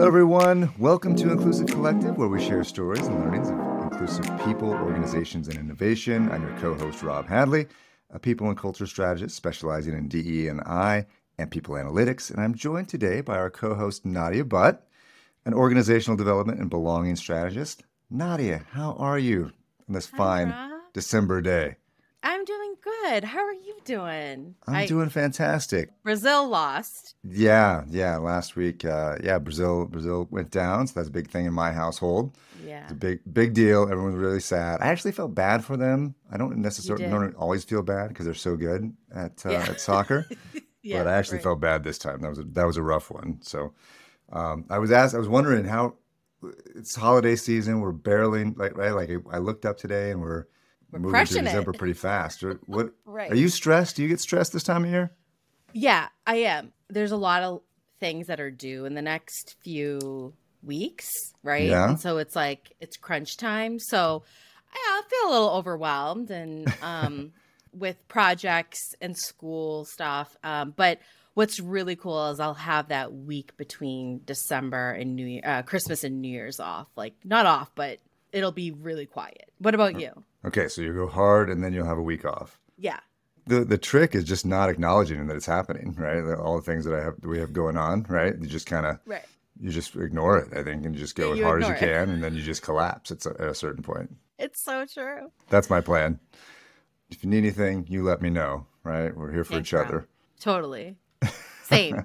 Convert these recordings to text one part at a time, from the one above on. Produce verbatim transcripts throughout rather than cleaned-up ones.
Hello, everyone. Welcome to Inclusive Collective, where we share stories and learnings of inclusive people, organizations, and innovation. I'm your co-host, Rob Hadley, a people and culture strategist specializing in D E and I and people analytics. And I'm joined today by our co-host, Nadia Butt, an organizational development and belonging strategist. Nadia, how are you on this Hi, fine Rob. December day? I'm doing good. How are you doing? I'm I, doing fantastic. Brazil lost. Yeah, yeah. Last week, uh, yeah, Brazil, Brazil went down, so that's a big thing in my household. Yeah, It's a big, big deal. Everyone was really sad. I actually felt bad for them. I don't you necessarily did. don't always feel bad because they're so good at uh, Yeah. at soccer, but Yeah, I actually right. felt bad this time. That was a, that was a rough one. So um, I was asked, I was wondering how it's holiday season. We're barreling like right. Like I looked up today and we're We're moving through crushing December it. pretty fast. Or What are Right. you stressed? Do you get stressed this time of year? Yeah, I am. There's a lot of things that are due in the next few weeks, right? Yeah. And so it's like it's crunch time. So I I feel a little overwhelmed and um with projects and school stuff. Um, but what's really cool is I'll have that week between December and New Year, uh, Christmas and New Year's off. Like not off, but it'll be really quiet. What about you? Okay, so you go hard and then you'll have a week off. Yeah. The the trick is just not acknowledging that it's happening, right? All the things that I have we have going on, right? You just kind of Right. you just ignore it, I think, and just Yeah, go as you hard as you ignore it. can, and then you just collapse at, at a certain point. It's so true. That's my plan. If you need anything, you let me know, right? We're here for Thanks, each Rob. other. Totally. Same.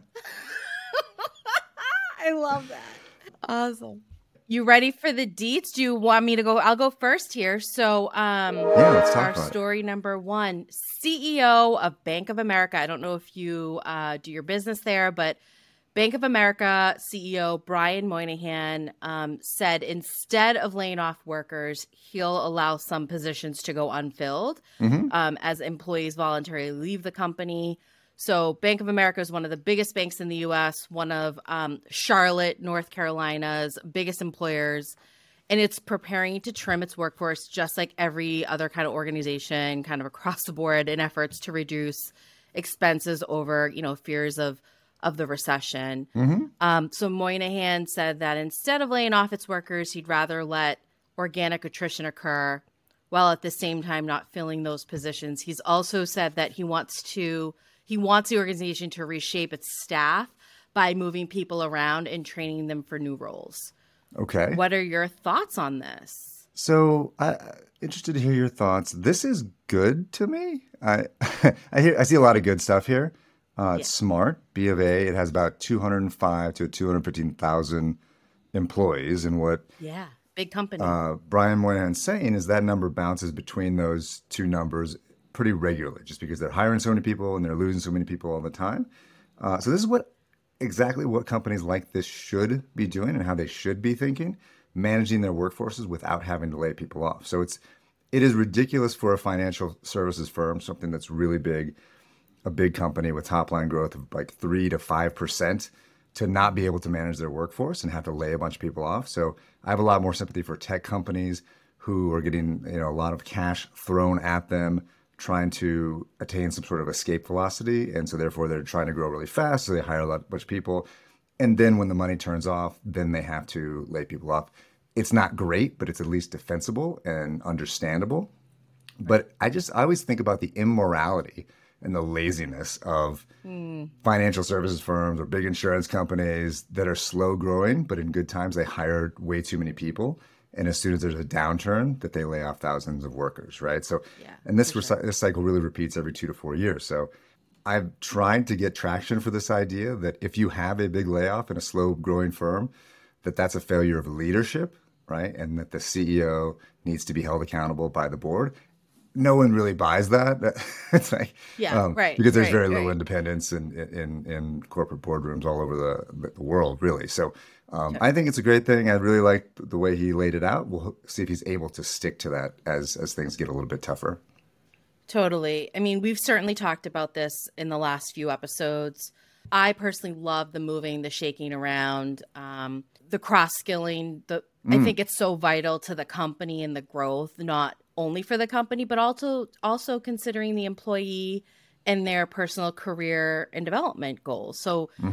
I love that. Awesome. You ready for the deets? Do you want me to go? I'll go first here. So, um, Yeah, let's talk our about it. story number one, C E O of Bank of America. I don't know if you uh, do your business there, but Bank of America C E O Brian Moynihan um, said instead of laying off workers, he'll allow some positions to go unfilled hmm um, as employees voluntarily leave the company. So Bank of America is one of the biggest banks in the U S, one of um, Charlotte, North Carolina's biggest employers, and it's preparing to trim its workforce just like every other kind of organization kind of across the board in efforts to reduce expenses over, you know, fears of of the recession. hmm Um, so Moynihan said that instead of laying off its workers, he'd rather let organic attrition occur while at the same time not filling those positions. He's also said that he wants to he wants the organization to reshape its staff by moving people around and training them for new roles. Okay. What are your thoughts on this? So, I interested to hear your thoughts. This is good to me. I I hear I see a lot of good stuff here. Uh, Yeah. it's smart. B of A. It has about two hundred five to two hundred fifteen thousand employees, and what Yeah. Big company. uh, Brian Moynihan's saying is that number bounces between those two numbers pretty regularly, just because they're hiring so many people and they're losing so many people all the time. Uh, so this is what exactly what companies like this should be doing and how they should be thinking, managing their workforces without having to lay people off. So it's it is ridiculous for a financial services firm, something that's really big, a big company with top line growth of like three to five percent, to not be able to manage their workforce and have to lay a bunch of people off. So I have a lot more sympathy for tech companies who are getting, you know, a lot of cash thrown at them, trying to attain some sort of escape velocity, and so therefore they're trying to grow really fast. So they hire a lot, bunch of people, and then when the money turns off, then they have to lay people off. It's not great, but it's at least defensible and understandable. But I just I always think about the immorality and the laziness of Mm, financial services firms or big insurance companies that are slow growing, but in good times they hire way too many people. And as soon as there's a downturn, that they lay off thousands of workers, right? So, yeah, and this for sure. recy- this cycle really repeats every two to four years. So, I've tried to get traction for this idea that if you have a big layoff in a slow growing firm, that that's a failure of leadership, right? And that the C E O needs to be held accountable by the board. No one really buys that. It's like Yeah, um, right, because there's right, very little right. independence in in, in corporate boardrooms all over the, the world, really. So um, Sure. I think it's a great thing. I really like the way he laid it out. We'll see if he's able to stick to that as as things get a little bit tougher. Totally. I mean, we've certainly talked about this in the last few episodes. I personally love the moving, the shaking around, um, the cross skilling. The I Mm, think it's so vital to the company and the growth, not only for the company, but also also considering the employee and their personal career and development goals. So hmm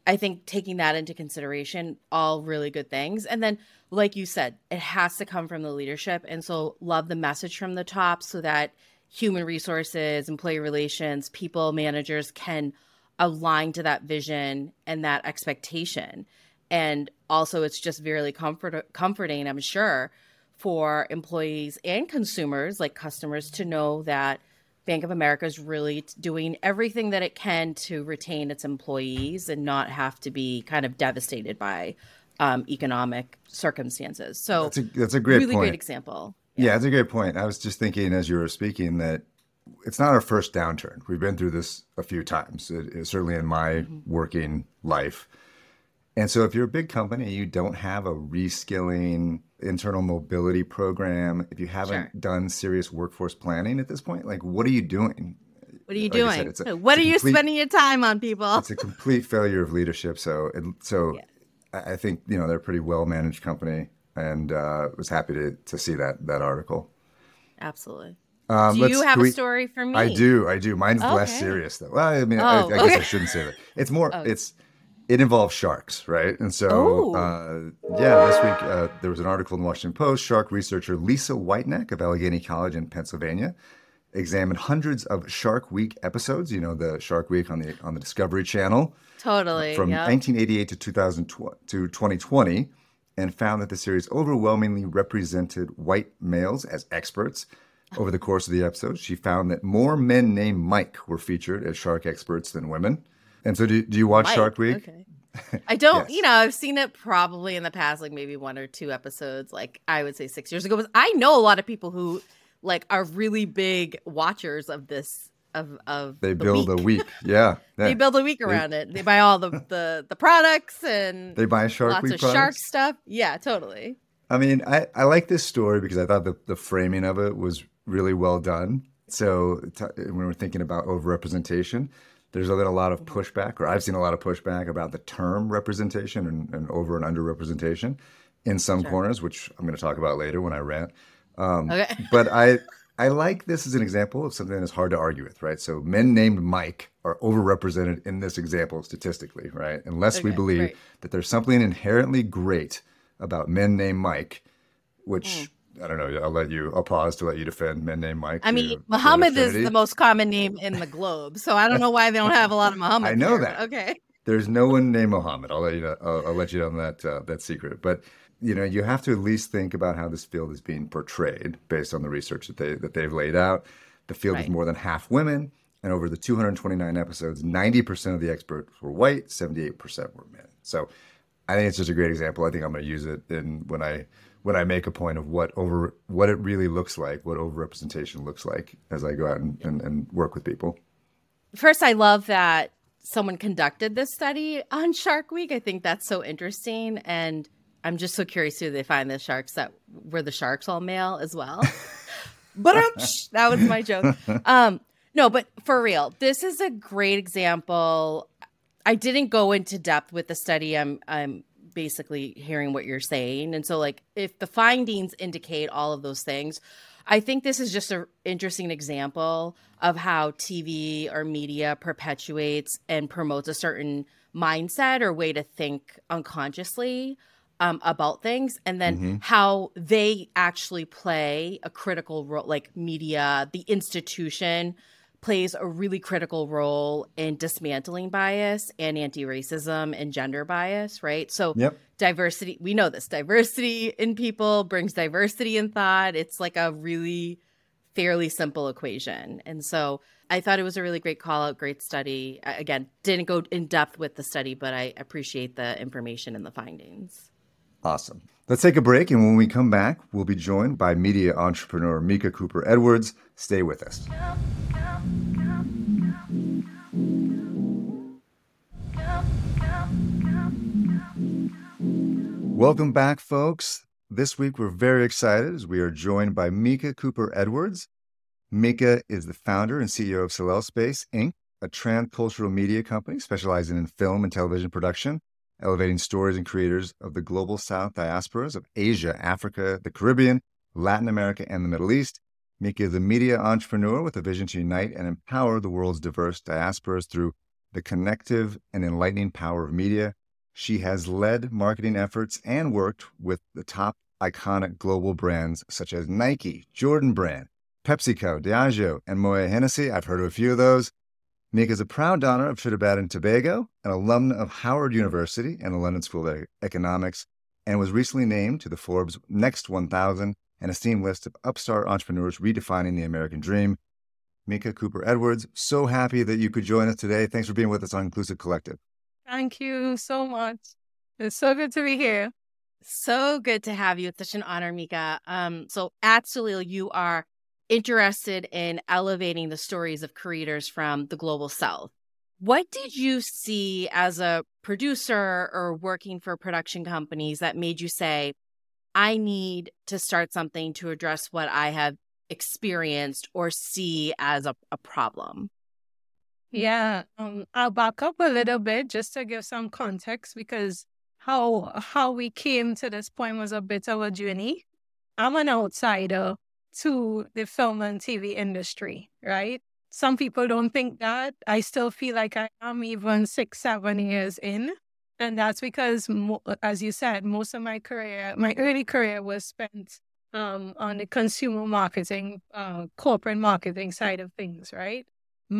I think taking that into consideration, all really good things. And then, like you said, it has to come from the leadership. And so love the message from the top so that human resources, employee relations, people, managers can align to that vision and that expectation. And also it's just very comfort- comforting, I'm sure, for employees and consumers, like customers, to know that Bank of America is really doing everything that it can to retain its employees and not have to be kind of devastated by um, economic circumstances. So That's a, that's a great really point. great example. Yeah, that's a great point. I was just thinking as you were speaking that it's not our first downturn. We've been through this a few times, it, it, certainly in my mm-hmm. working life. And so if you're a big company, you don't have a reskilling internal mobility program, if you haven't sure. done serious workforce planning at this point, like what are you doing? What are you like doing? Said, a, what are you complete, spending your time on, people? It's a complete failure of leadership. So, it, so yeah. I think, you know, they're a pretty well-managed company, and uh, was happy to, to see that, that article. Absolutely. Um, do you have a we, story for me? I do. I do. Mine's okay. less serious though. Well, I mean, oh, I, I okay. guess I shouldn't say that. It's more, okay. it's, It involves sharks, right? And so, uh, yeah, this week uh, there was an article in the Washington Post. Shark researcher Lisa Whiteneck of Allegheny College in Pennsylvania examined hundreds of Shark Week episodes. You know, the Shark Week on the on the Discovery Channel, totally from yep. nineteen eighty-eight to two thousand to twenty twenty, and found that the series overwhelmingly represented white males as experts. Over the course of the episodes, she found that more men named Mike were featured as shark experts than women. And so do, do you watch Mike, Shark Week? Okay. I don't, yes. you know, I've seen it probably in the past, like maybe one or two episodes, like I would say six years ago. But I know a lot of people who like are really big watchers of this, of, of They the build week. a week. Yeah. yeah. They build a week around they, it. They buy all the, the, the products and they buy Shark lots Week of products. shark stuff. Yeah, totally. I mean, I, I like this story because I thought the, the framing of it was really well done. So t- when we're thinking about overrepresentation, there's been a lot of pushback, or I've seen a lot of pushback about the term representation and, and over and under representation in some sure. corners, which I'm going to talk about later when I rant. Um, okay. But I I like this as an example of something that's hard to argue with, right? So men named Mike are overrepresented in this example statistically, right? Unless okay, we believe right. that there's something inherently great about men named Mike, which... Mm. I don't know. I'll let you, I'll pause to let you defend men named Mike. I mean, Muhammad is the most common name in the globe. So I don't know why they don't have a lot of Muhammad. I know here, that. Okay. There's no one named Muhammad. I'll let you know, I'll, I'll let you know that, uh, that secret. But, you know, you have to at least think about how this field is being portrayed based on the research that, they, that they've laid out. The field right. is more than half women. And over the two hundred twenty-nine episodes, ninety percent of the experts were white, seventy-eight percent were men. So I think it's just a great example. I think I'm going to use it in when I... when I make a point of what over what it really looks like, what overrepresentation looks like as I go out and, and, and work with people. First, I love that someone conducted this study on Shark Week. I think that's so interesting. And I'm just so curious who they find the sharks that were the sharks all male as well. But um, that was my joke. Um, no, but for real, this is a great example. I didn't go into depth with the study. I'm I'm basically hearing what you're saying. And so like if the findings indicate all of those things, I think this is just an interesting example of how T V or media perpetuates and promotes a certain mindset or way to think unconsciously um, about things. And then mm-hmm. how they actually play a critical role, like media, the institution plays a really critical role in dismantling bias and anti-racism and gender bias, right? So yep. diversity, we know this, diversity in people brings diversity in thought. It's like a really fairly simple equation. And so I thought it was a really great call out, great study. Again, didn't go in depth with the study, but I appreciate the information and the findings. Awesome. Let's take a break. And when we come back, we'll be joined by media entrepreneur Mika Cooper Edwards. Stay with us. Welcome back, folks. This week, we're very excited as we are joined by Mika Cooper Edwards. Mika is the founder and C E O of Soleil Space, Incorporated, a transcultural media company specializing in film and television production, elevating stories and creators of the global South diasporas of Asia, Africa, the Caribbean, Latin America, and the Middle East. Mika is a media entrepreneur with a vision to unite and empower the world's diverse diasporas through the connective and enlightening power of media. She has led marketing efforts and worked with the top iconic global brands such as Nike, Jordan Brand, PepsiCo, Diageo, and Moet Hennessy. I've heard of a few of those. Mika is a proud donor of Trinidad and Tobago, an alumna of Howard University and the London School of Economics, and was recently named to the Forbes Next one thousand, an esteemed list of upstart entrepreneurs redefining the American dream. Mika Cooper Edwards, so happy that you could join us today. Thanks for being with us on Inclusive Collective. Thank you so much. It's so good to be here. So good to have you. It's such an honor, Mika. Um, so at Salil, you are interested in elevating the stories of creators from the global south. What did you see as a producer or working for production companies that made you say, I need to start something to address what I have experienced or see as a, a problem? Yeah, um, I'll back up a little bit just to give some context, because how how we came to this point was a bit of a journey. I'm an outsider to the film and T V industry, right? Some people don't think that. I still feel like I am even six, seven years in. And that's because, mo- as you said, most of my career, my early career was spent um, on the consumer marketing, uh, corporate marketing side of things, right?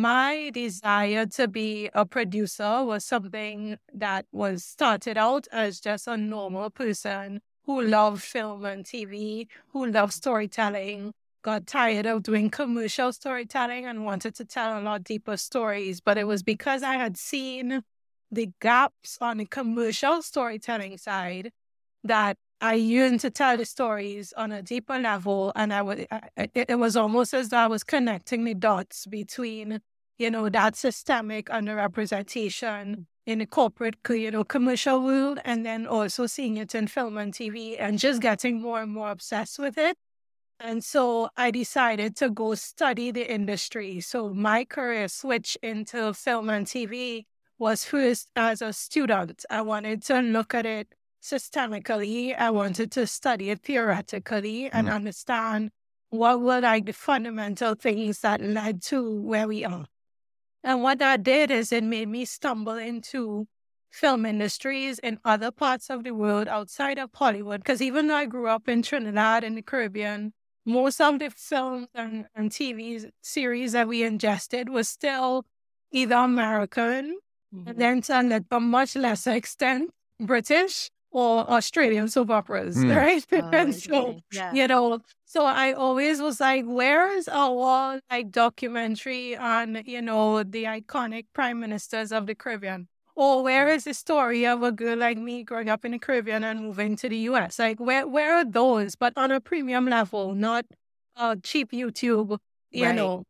My desire to be a producer was something that was started out as just a normal person who loved film and T V, who loved storytelling, got tired of doing commercial storytelling and wanted to tell a lot deeper stories. But it was because I had seen the gaps on the commercial storytelling side that I yearned to tell the stories on a deeper level. And I would, I, it, it was almost as though I was connecting the dots between, you know, that systemic underrepresentation in the corporate, you know, commercial world, and then also seeing it in film and T V and just getting more and more obsessed with it. And so I decided to go study the industry. So my career switch into film and T V was first as a student. I wanted to look at it systemically. I wanted to study it theoretically and mm. understand what were like the fundamental things that led to where we are. And what that did is it made me stumble into film industries in other parts of the world outside of Hollywood. Because even though I grew up in Trinidad and the Caribbean, most of the films and, and T V series that we ingested was still either American, mm-hmm. and then to a much lesser extent, British or Australian soap operas, mm. right? Oh, and so, yeah. you know, so I always was like, where is our like documentary on, you know, the iconic prime ministers of the Caribbean? Or where is the story of a girl like me growing up in the Caribbean and moving to the U S? Like, where where are those? But on a premium level, not a cheap YouTube, you right. know,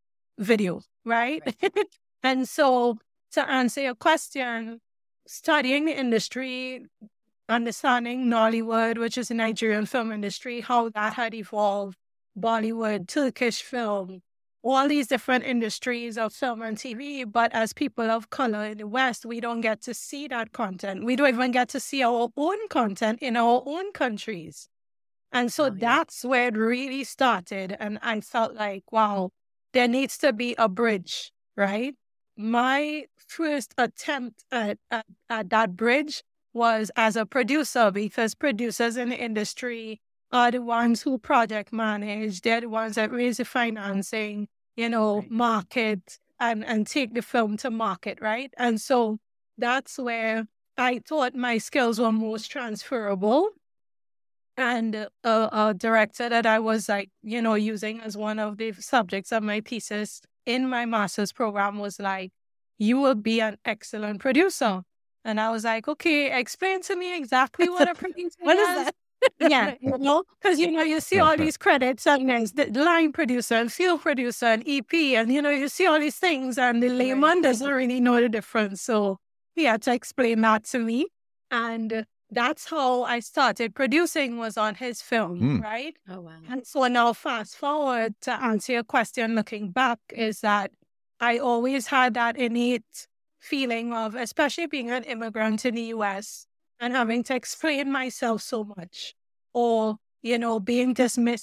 video, right? right. And so to answer your question, studying the industry, understanding Nollywood, which is the Nigerian film industry, how that had evolved, Bollywood, Turkish film, all these different industries of film and T V. But as people of color in the West, we don't get to see that content. We don't even get to see our own content in our own countries. And so oh, yeah. that's where it really started. And I felt like, wow, there needs to be a bridge, right? My first attempt at, at, at that bridge was as a producer, because producers in the industry are the ones who project manage. They're the ones that raise the financing, you know, right. market and, and take the film to market, right? And so that's where I thought my skills were most transferable. And a, a director that I was like, you know, using as one of the subjects of my thesis in my master's program was like, you will be an excellent producer. And I was like, okay, explain to me exactly what a producer What is. is that? Yeah, you know, because, you know, you see all these credits and there's the line producer and field producer and E P, and, you know, you see all these things and the layman right. doesn't really know the difference. So he had to explain that to me. And that's how I started producing, was on his film, mm. right? Oh, wow. And so now fast forward to answer your question, looking back, is that I always had that innate feeling of, especially being an immigrant in the U S and having to explain myself so much, or, you know, being dismissed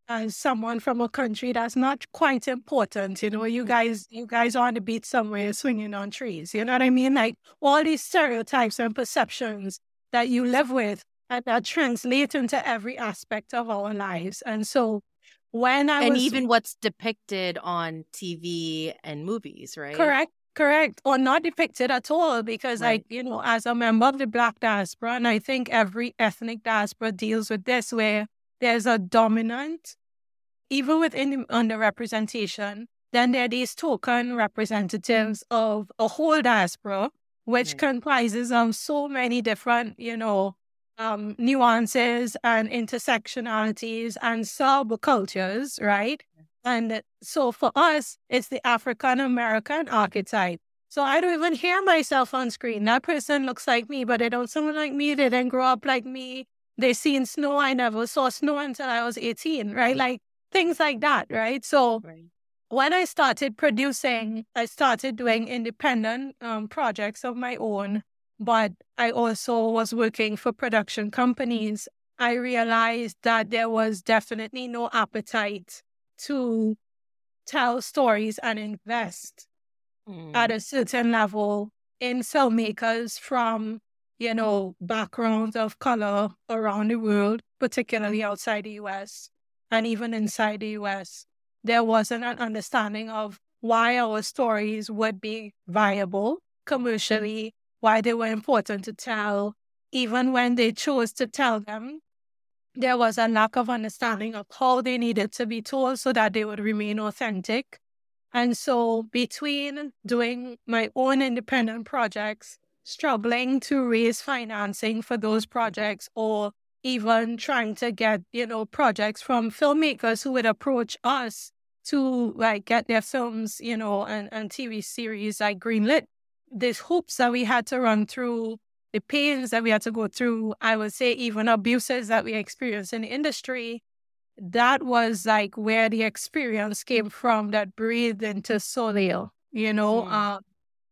as someone from a country that's not quite important. You know, you guys, you guys are on the beach somewhere swinging on trees. You know what I mean? Like all these stereotypes and perceptions that you live with and that translate into every aspect of our lives. And so when I and was... even what's depicted on T V and movies, right? Correct. Correct. Or not depicted at all, because Right. like, you know, as a member of the Black diaspora, and I think every ethnic diaspora deals with this, where there's a dominant, even within the underrepresentation, then there are these token representatives of a whole diaspora, which Right. comprises of so many different, you know, um, nuances and intersectionalities and subcultures, right? And so for us, it's the African American archetype. So I don't even hear myself on screen. That person looks like me, but they don't sound like me. They didn't grow up like me. They seen snow. I never saw snow until I was eighteen, right? Like things like that, right? So Right. when I started producing, I started doing independent um, projects of my own, but I also was working for production companies. I realized that there was definitely no appetite to tell stories and invest Mm. at a certain level in filmmakers from, you know, backgrounds of color around the world, particularly outside the U S and even inside the U S. There wasn't an understanding of why our stories would be viable commercially, why they were important to tell. Even when they chose to tell them, there was a lack of understanding of how they needed to be told so that they would remain authentic. And so between doing my own independent projects, struggling to raise financing for those projects, or even trying to get, you know, projects from filmmakers who would approach us to like get their films, you know, and, and T V series like greenlit, these hoops that we had to run through, the pains that we had to go through, I would say even abuses that we experienced in the industry, that was like where the experience came from that breathed into Soleil, you know, Mm. uh,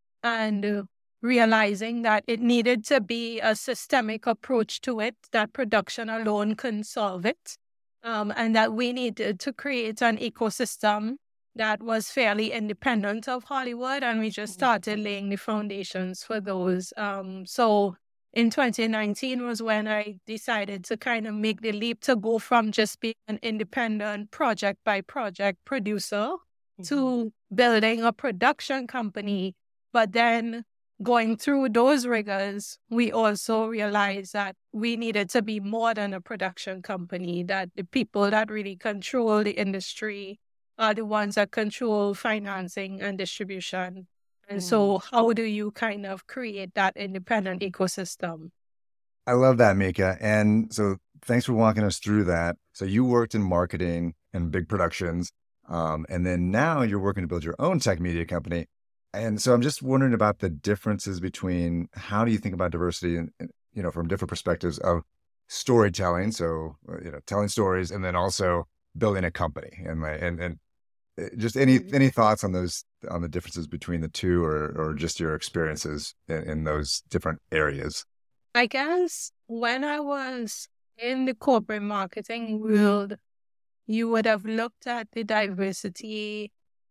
and uh, realizing that it needed to be a systemic approach to it, that production alone couldn't solve it, um, and that we needed to create an ecosystem that was fairly independent of Hollywood, and we just started laying the foundations for those. Um, so in twenty nineteen was when I decided to kind of make the leap to go from just being an independent project by project producer Mhm. to building a production company. But then going through those rigors, we also realized that we needed to be more than a production company, that the people that really control the industry are the ones that control financing and distribution. And so how do you kind of create that independent ecosystem? I love that, Mika. And so thanks for walking us through that. So you worked in marketing and big productions, um, and then now you're working to build your own tech media company. And so I'm just wondering about the differences between how do you think about diversity and, and, you know, from different perspectives of storytelling. So, uh, you know, telling stories, and then also building a company, and my, and, and uh, just any, any thoughts on those, on the differences between the two, or, or just your experiences in, in those different areas? I guess when I was in the corporate marketing world, you would have looked at the diversity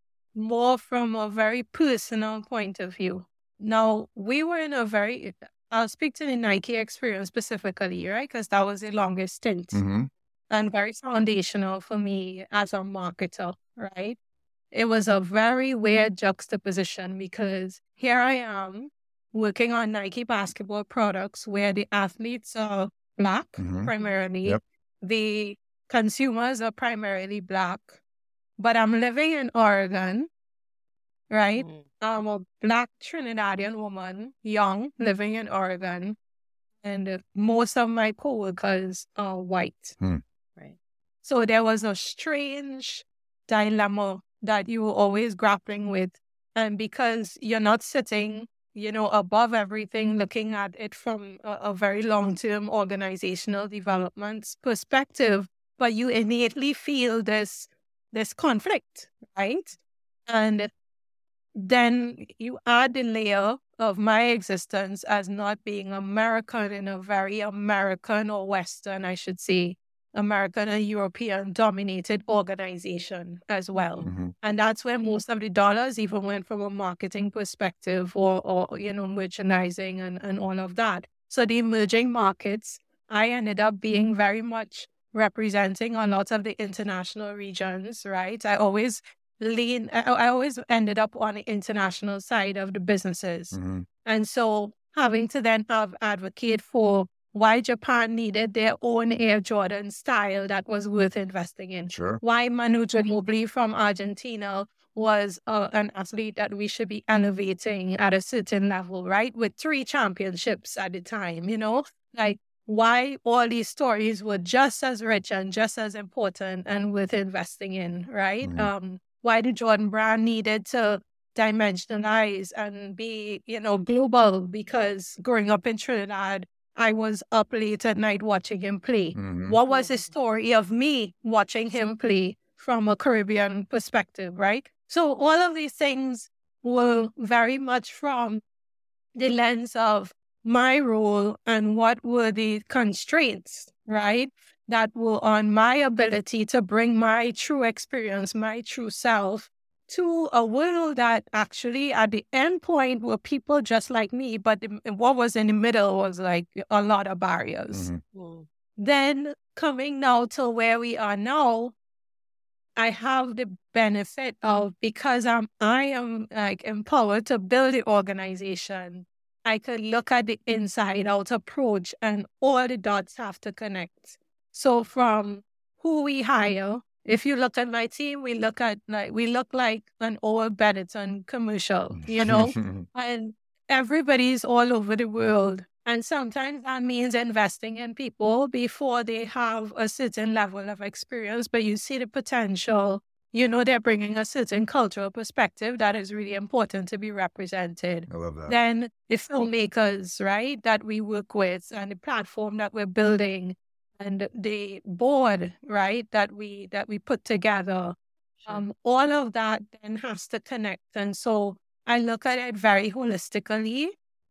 more from a very personal point of view. Now, we were in a very, I'll speak to the Nike experience specifically, right? Because that was the longest stint Mm-hmm. and very foundational for me as a marketer, right? It was a very weird juxtaposition, because here I am working on Nike basketball products where the athletes are Black Mm-hmm. primarily, Yep. the consumers are primarily Black, but I'm living in Oregon, right? Mm. I'm a Black Trinidadian woman, young, living in Oregon, and uh, most of my coworkers are white. Hmm. Right. So there was a strange dilemma that you were always grappling with. And because you're not sitting, you know, above everything, looking at it from a, a very long-term organizational development perspective, but you innately feel this, this conflict, right? And then you add the layer of my existence as not being American in a very American or Western, I should say, American and European dominated organization as well. Mm-hmm. And that's where most of the dollars even went from a marketing perspective or, or you know, merchandising and, and all of that. So the emerging markets, I ended up being very much representing a lot of the international regions, right? I always lean, I, I always ended up on the international side of the businesses. Mm-hmm. And so having to then have advocate for why Japan needed their own Air Jordan style that was worth investing in. Sure. Why Manu Ginobili from Argentina was uh, an athlete that we should be elevating at a certain level, right? With three championships at the time, you know? Like, why all these stories were just as rich and just as important and worth investing in, right? Mm-hmm. Um, why the Jordan brand needed to dimensionalize and be, you know, global, because growing up in Trinidad, I was up late at night watching him play. Mm-hmm. What was the story of me watching him play from a Caribbean perspective, right? So all of these things were very much from the lens of my role and what were the constraints, right, that were on my ability to bring my true experience, my true self to a world that actually at the end point were people just like me, but the, what was in the middle was like a lot of barriers. Mm-hmm. Mm. Then coming now to where we are now, I have the benefit of, because I'm, I am like empowered to build the organization, I could look at the inside out approach and all the dots have to connect. So from who we hire, if you look at my team, we look at like we look like an old Benetton commercial, you know, and everybody's all over the world. And sometimes that means investing in people before they have a certain level of experience, but you see the potential. You know, they're bringing a certain cultural perspective that is really important to be represented. I love that. Then the filmmakers, right, that we work with, and the platform that we're building, and the board, right, that we that we put together, Sure. um, all of that then has to connect. And so I look at it very holistically.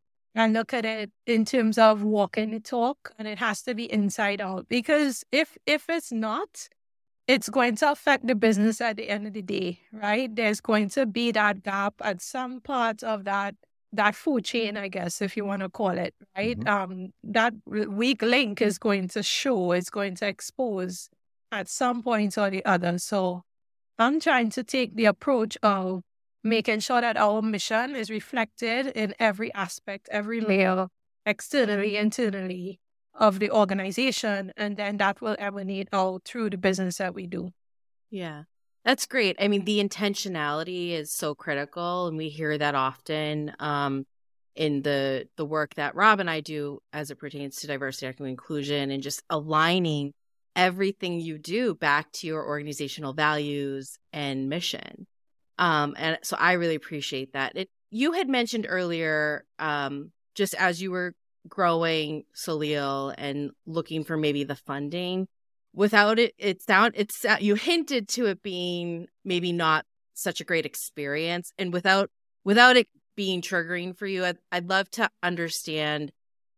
I look at it in terms of walking the talk, and it has to be inside out. Because if if it's not, it's going to affect the business at the end of the day, right? There's going to be that gap at some part of that that food chain, I guess, if you want to call it, right? Mhm. Um, that weak link is going to show, it's going to expose at some point or the other. So I'm trying to take the approach of making sure that our mission is reflected in every aspect, every layer, externally, internally, of the organization, and then that will emanate out through the business that we do. Yeah, that's great. I mean, the intentionality is so critical, and we hear that often um, in the the work that Rob and I do as it pertains to diversity, equity, and inclusion, and just aligning everything you do back to your organizational values and mission. Um, and so I really appreciate that. It, you had mentioned earlier, um, just as you were growing Soleil and looking for maybe the funding, without it, it sound it's you hinted to it being maybe not such a great experience, and without without it being triggering for you, I'd, I'd love to understand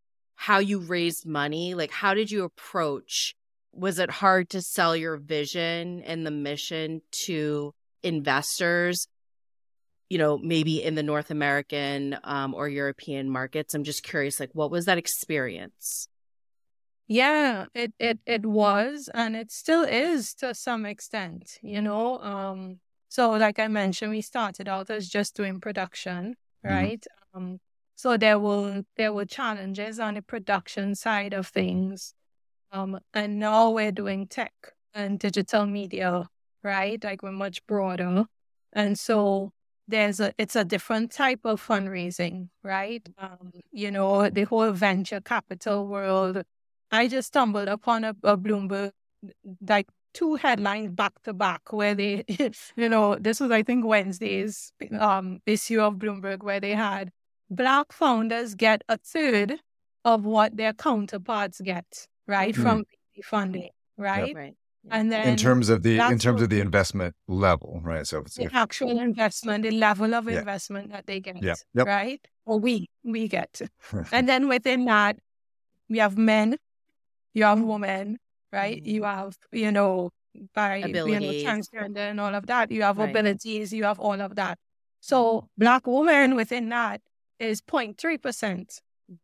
how you raised money. Like, how did you approach? Was it hard to sell your vision and the mission to investors, you know, maybe in the North American um, or European markets? I'm just curious, like, what was that experience? Yeah, it, it, it was, and it still is to some extent, you know. Um, so like I mentioned, we started out as just doing production, right? Mm-hmm. Um, so there were, there were challenges on the production side of things. Um, and now we're doing tech and digital media, right? Like, we're much broader. And so there's a, it's a different type of fundraising, right? Um, you know, the whole venture capital world. I just stumbled upon a, a Bloomberg, like two headlines back to back where they, you know, this was, I think, Wednesday's um, issue of Bloomberg, where they had Black founders get a third of what their counterparts get, right? Mm-hmm. From funding, right? Yep. Right. And then in terms of the in terms of the investment level, right? So if it's the if, actual investment, the level of yeah. investment that they get, yep. Yep. right? Or we we get. And then within that, we have men, you have women, right? Mhm. You have, you know, by, you know, Abilities. transgender and all of that, you have Right. abilities, you have all of that. So Black women within that is zero point three percent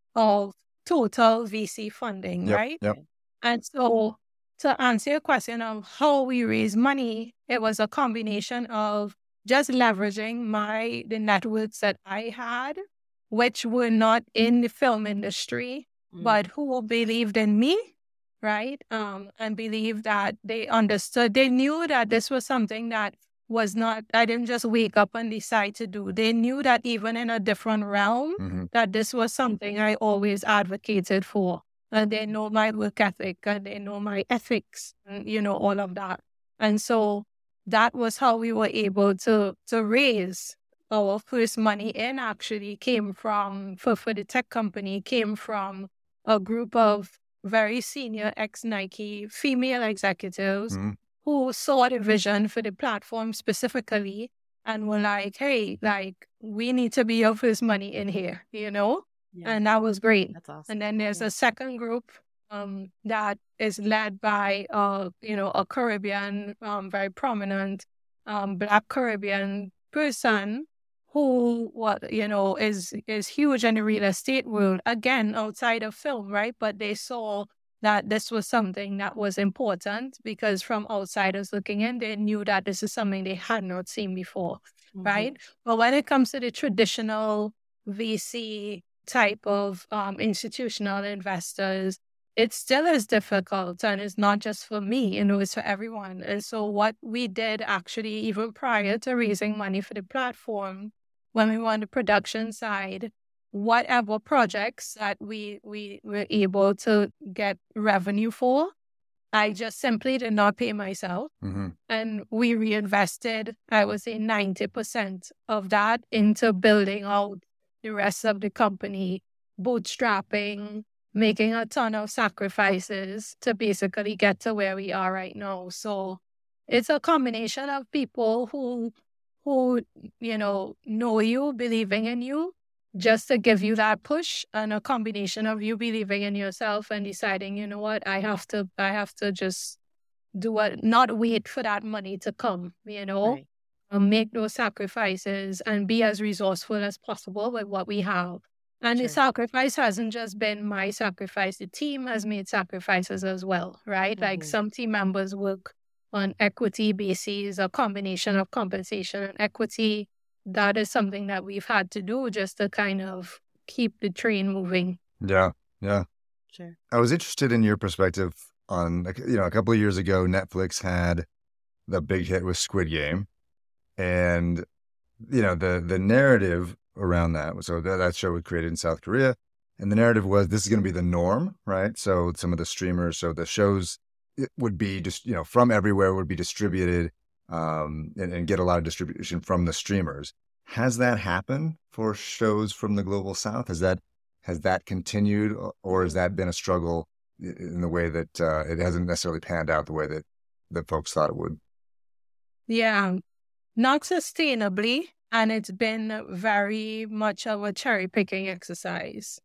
of total V C funding, Yep. right? Yep. And so to answer your question of how we raise money, it was a combination of just leveraging my the networks that I had, which were not in the film industry, Mm. but who believed in me, right? Um, and believed that they understood, they knew that this was something that was not, I didn't just wake up and decide to do. They knew that even in a different realm, Mhm. that this was something I always advocated for. And they know my work ethic and they know my ethics and, you know, all of that. And so that was how we were able to to raise our first money in actually came from, for, for the tech company, came from a group of very senior ex-Nike female executives Mhm. who saw the vision for the platform specifically and were like, hey, like, we need to be your first money in here, you know? Yeah. And that was great. That's awesome. And then there's Yeah. a second group um, that is led by, uh, you know, a Caribbean, um, very prominent um, Black Caribbean person who, what you know, is is huge in the real estate world. Again, outside of film, right? But they saw that this was something that was important because from outsiders looking in, they knew that this is something they had not seen before, Mhm. right? But when it comes to the traditional V C type of um, institutional investors, it still is difficult, and it's not just for me, you know, it's for everyone. And so what we did actually, even prior to raising money for the platform, when we were on the production side, whatever projects that we, we were able to get revenue for, I just simply did not pay myself. Mhm. And we reinvested, I would say ninety percent of that into building out the rest of the company, bootstrapping, making a ton of sacrifices to basically get to where we are right now. So it's a combination of people who, who, you know, know you, believing in you, just to give you that push, and a combination of you believing in yourself and deciding, you know what, I have to, I have to just do what, not wait for that money to come, you know, Right. um, make those sacrifices and be as resourceful as possible with what we have. And the Sure. sacrifice hasn't just been my sacrifice. The team has made sacrifices as well, right? Like Mhm. some team members work on equity bases, a combination of compensation and equity. That is something that we've had to do just to kind of keep the train moving. Yeah. Yeah. Sure. I was interested in your perspective on, like, you know, a couple of years ago, Netflix had the big hit with Squid Game, and you know the the narrative around that was, so that, that show was created in South Korea, and the narrative was this is going to be the norm, right? So some of the streamers, so the shows it would be just, you know, from everywhere, would be distributed, um, and, and get a lot of distribution from the streamers. Has that happened for shows from the global South? Has that has that continued, or- or has that been a struggle i- in the way that uh, it hasn't necessarily panned out the way that that folks thought it would? Yeah, not sustainably. And it's been very much of a cherry picking exercise.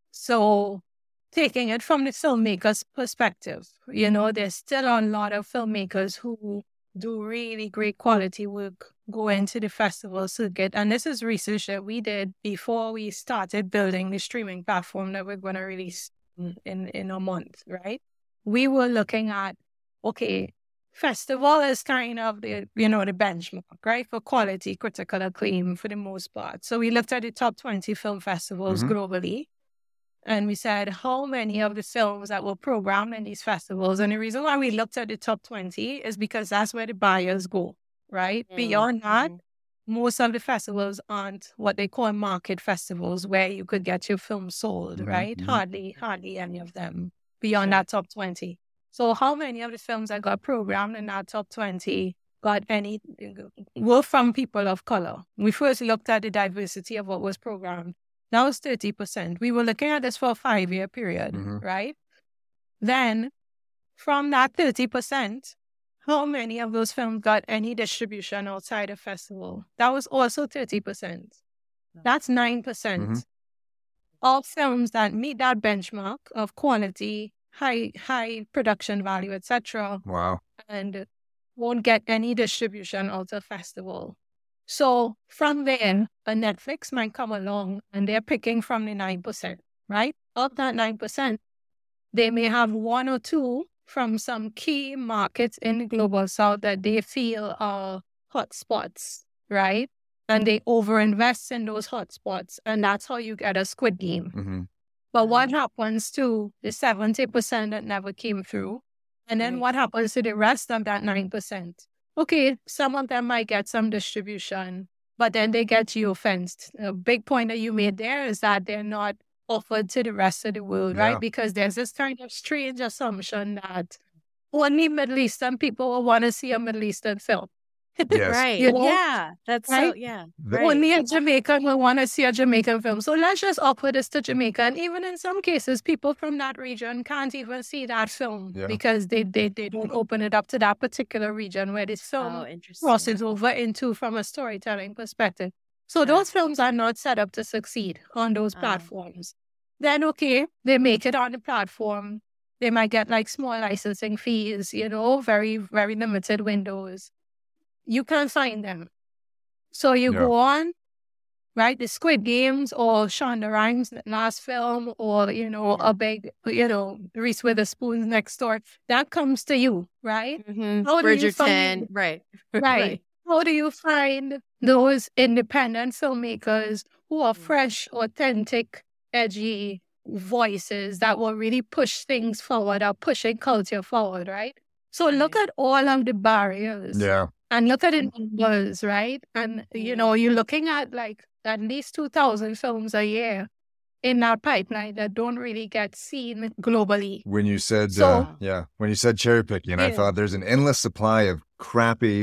So, taking it from the filmmaker's perspective, you know, there's still a lot of filmmakers who do really great quality work, go into the festival circuit. And this is research that we did before we started building the streaming platform that we're going to release in, in, in a month, right? We were looking at, okay, festival is kind of the, you know, the benchmark, right? For quality, critical acclaim for the most part. So we looked at the top twenty film festivals Mhm. globally. And we said, how many of the films that were programmed in these festivals? And the reason why we looked at the top twenty is because that's where the buyers go, right? Mm. Beyond that, Mhm. most of the festivals aren't what they call market festivals where you could get your film sold, Mhm, right? mhm. Hardly, hardly any of them beyond Sure. that top twenty. So how many of the films that got programmed in that top twenty got any, were from people of color? We first looked at the diversity of what was programmed. That was thirty percent. We were looking at this for a five-year period, Mhm. right? Then, from that thirty percent, how many of those films got any distribution outside of festival? That was also thirty percent. That's nine percent. Mhm. All films that meet that benchmark of quality, high high production value, et cetera. Wow. And won't get any distribution out of festival. So from there, a Netflix might come along and they're picking from the nine percent, right? Of that nine percent, they may have one or two from some key markets in the global south that they feel are hotspots, right? And they overinvest in those hotspots. And that's how you get a Squid Game. Mm-hmm. But what happens to the seventy percent that never came through? And then what happens to the rest of that nine percent? Okay, some of them might get some distribution, but then they get geofenced. A big point that you made there is that they're not offered to the rest of the world, Yeah. right? Because there's this kind of strange assumption that only Middle Eastern people will want to see a Middle Eastern film. Yes. Right. You know? Yeah. That's so, Right? yeah. The- Right. Only a Jamaican will want to see a Jamaican film. So let's just offer this to Jamaica. And even in some cases, people from that region can't even see that film Yeah. because they, they, they don't open it up to that particular region where this film Oh, interesting. crosses over into from a storytelling perspective. So Yeah. those films are not set up to succeed on those Ah. platforms. Then, okay, they make it on the platform. They might get like small licensing fees, you know, very, very limited windows. You can't find them. So you Yeah. go on, right? The Squid Games or Shonda Rhimes' last film or, you know, Yeah. a big, you know, Reese Witherspoon's Next Door. That comes to you, right? Mhm. How do you Bridgerton. find- Right. Right. How do you find those independent filmmakers who are Mm. fresh, authentic, edgy voices that will really push things forward or pushing culture forward, right? So look Right. at all of the barriers Yeah. and look at the numbers, right? And, you Mm. know, you're looking at like at least two thousand films a year in that pipeline that don't really get seen globally. When you said, So- uh, yeah, when you said cherry picking, I Yeah. thought there's an endless supply of crappy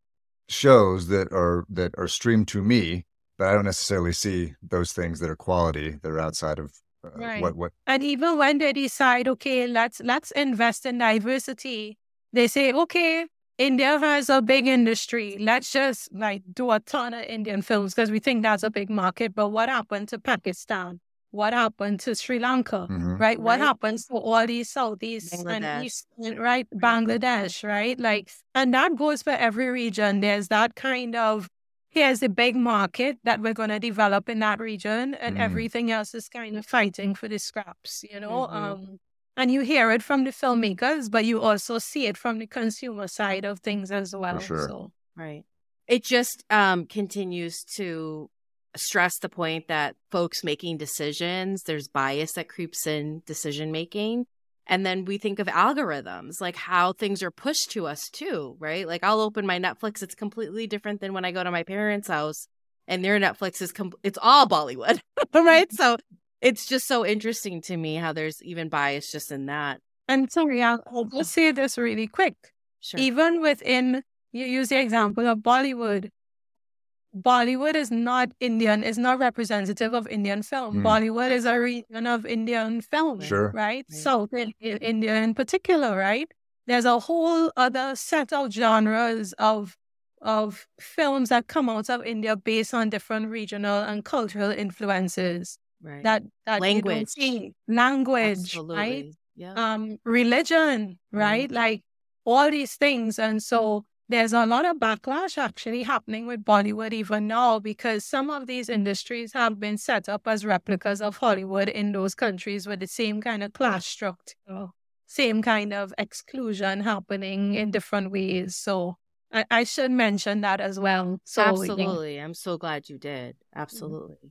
shows that are that are streamed to me, but I don't necessarily see those things that are quality that are outside of uh, Right. what what. And even when they decide, okay, let's let's invest in diversity, they say, okay, India has a big industry. Let's just like do a ton of Indian films because we think that's a big market. But what happened to Pakistan? What happened to Sri Lanka? Mhm. Right? What Right. happens to all these Southeast and Bangladesh. East, right? Bangladesh, right? Like, and that goes for every region. There's that kind of, here's a big market that we're going to develop in that region, and Mm. everything else is kind of fighting for the scraps, you know? Mhm. Um, and you hear it from the filmmakers, but you also see it from the consumer side of things as well. sure. So, Right. It just um, continues to stress the point that folks making decisions, there's bias that creeps in decision making. And then we think of algorithms, like how things are pushed to us too, right? Like I'll open my Netflix, it's completely different than when I go to my parents' house and their Netflix is, com- it's all Bollywood, right? So it's just so interesting to me how there's even bias just in that. and sorry, I'll, I'll just say this really quick. Sure. Even within, you use the example of Bollywood. Bollywood is not Indian, is not representative of Indian film. Mm. Bollywood is a region of Indian film, Sure. right? Right. South in, in India in particular, right? There's a whole other set of genres of of films that come out of India based on different regional and cultural influences. Right. That that you don't Language. see. Language, Absolutely. right? Yeah. um religion, right? Like all these things. And so there's a lot of backlash actually happening with Bollywood even now because some of these industries have been set up as replicas of Hollywood in those countries with the same kind of class structure, same kind of exclusion happening in different ways. So I, I should mention that as well. So yeah. Absolutely. I'm so glad you did. Absolutely.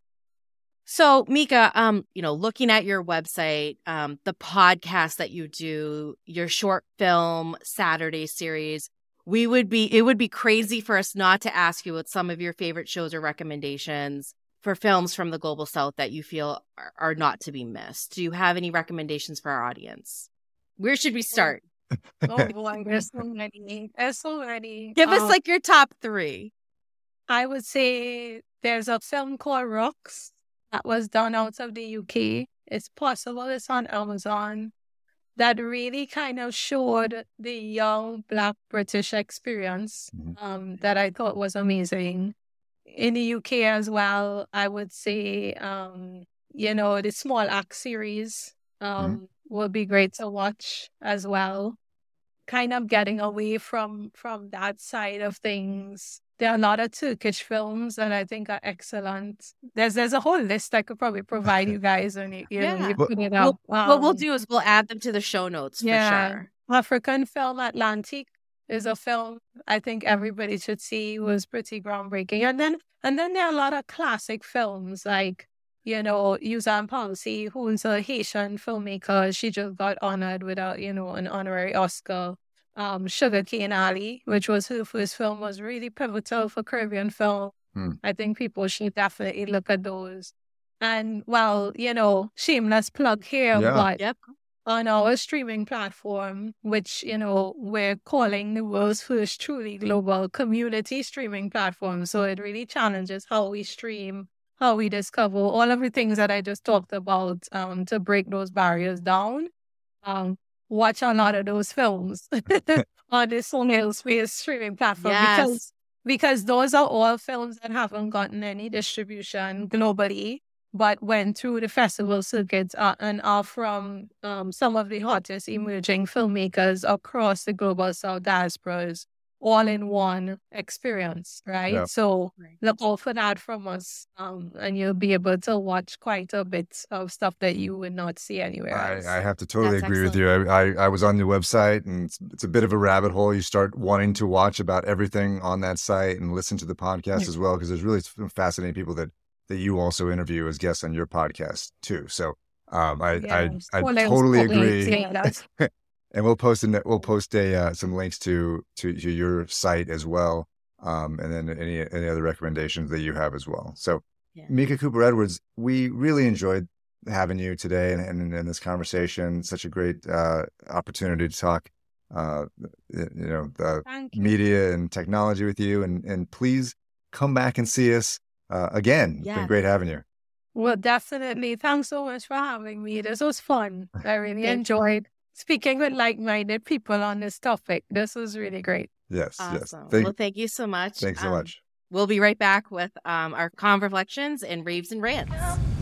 So, Mika, um, you know, looking at your website, um, the podcast that you do, your short film Saturday series, we would be it would be crazy for us not to ask you what some of your favorite shows or recommendations for films from the Global South that you feel are, are not to be missed. Do you have any recommendations for our audience? Where should we start? Oh boy, there's so many. There's so many. Give us Um, like your top three. I would say there's a film called Rocks that was done out of the U K. It's possible it's on Amazon. That really kind of showed the young Black British experience Mhm. um, that I thought was amazing. In the U K as well, I would say, um, you know, the Small Axe series um, will be great to watch as well. Kind of getting away from from that side of things. There are a lot of Turkish films that I think are excellent. There's there's a whole list I could probably provide you guys when you, you, know, Yeah. you Well- put it We'll- up. what we'll Um, do is we'll add them to the show notes for yeah. sure. African film Atlantic is a film I think everybody should see. It was pretty groundbreaking. And then and then there are a lot of classic films like, you know, Yuzan Palsi, who's a Haitian filmmaker. She just got honored with a, you know, an honorary Oscar. Um, Sugarcane Alley, which was her first film, was really pivotal for Caribbean film. Hmm. I think people should definitely look at those. And well, you know, shameless plug here, Yeah. but Yep. on our streaming platform, which, you know, we're calling the world's first truly global community streaming platform. So it really challenges how we stream, how we discover all of the things that I just talked about um, to break those barriers down. Um, watch a lot of those films on the Soul Space streaming platform Yes. because because those are all films that haven't gotten any distribution globally, but went through the festival circuits uh, and are from um, some of the hottest emerging filmmakers across the global South diasporas, all in one experience, right? Yeah. So Right. look out for that from us, um, and you'll be able to watch quite a bit of stuff that you would not see anywhere else. I, I have to totally That's agree with you. I, I I was on the website, and it's, it's a bit of a rabbit hole. You start wanting to watch about everything on that site and listen to the podcast Yeah. as well, because there's really some fascinating people that that you also interview as guests on your podcast too. So um, I I, Yes. I Well, there's totally always- agree. yeah, that's- And we'll post a, we'll post a uh, some links to, to to your site as well, um, and then any any other recommendations that you have as well. So, Yeah. Mika Cooper Edwards, we really enjoyed having you today and, and in this conversation. Such a great uh, opportunity to talk, uh, you know, the Thank you. media and technology with you. And and please come back and see us uh, again. It's been Yes. great having you. Well, definitely. Thanks so much for having me. This was fun. I really Thank- enjoyed speaking with like-minded people on this topic. This was really great. Yes, yes. Awesome. Thank, well, thank you so much. thanks so Um, much. We'll be right back with um, our Conv Reflections and Raves and Rants.